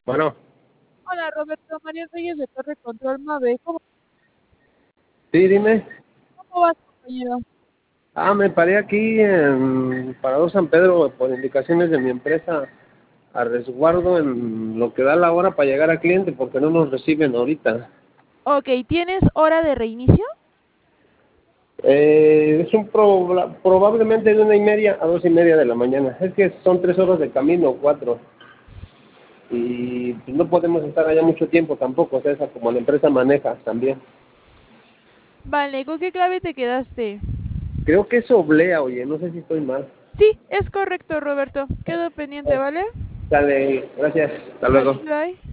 Bueno, Hola Roberto, María Reyes de Torre Control Mave. sí, dime. ¿Cómo vas, compañero? Me paré aquí en Parador San Pedro por indicaciones de mi empresa a resguardo en lo que da la hora para llegar al cliente porque no nos reciben ahorita. Ok, ¿tienes hora de reinicio? Probablemente de 1:30 a 2:30 de la mañana. Es que son 3 horas de camino, 4. Y pues, no podemos estar allá mucho tiempo tampoco, o sea, esa como la empresa maneja también. Vale, ¿con qué clave te quedaste? Creo que es oblea, oye, no sé si estoy mal. Sí, es correcto, Roberto. Quedo pendiente, ¿vale? Dale, gracias, hasta Vale, luego. bye.